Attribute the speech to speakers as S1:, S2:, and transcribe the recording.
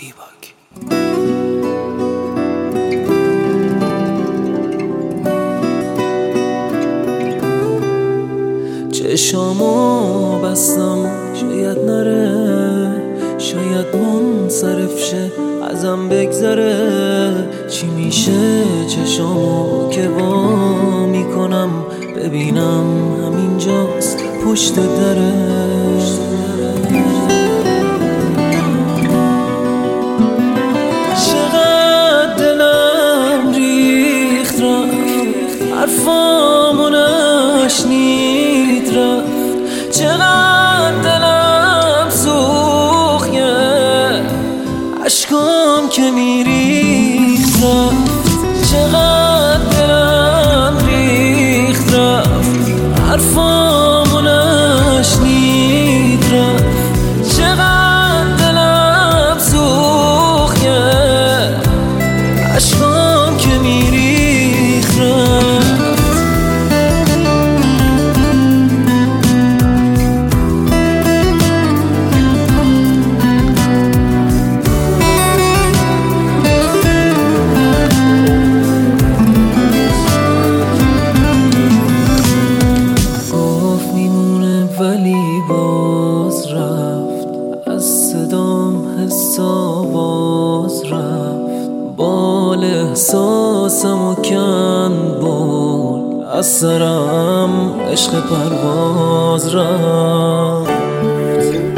S1: دیباک. چشامو بستم شاید نره، شاید منصرف شه ازم بگذره. چی میشه چشامو که وا میکنم ببینم همینجاست پشت دره. چقدر دلم ریخت رفت، حرفامو نشنید رفت. چقدر دلم سوخت، اشکام که میریخت رفت. چقدر دلم ریخت رفت، حرفامو نشنید رفت. چقدر دلم سوخت، اشکام که میریخت رفت. ولی باز رفت، از صدام حسا باز رفت. بال احساسمو کند برد، از سرم عشق پرواز رفت.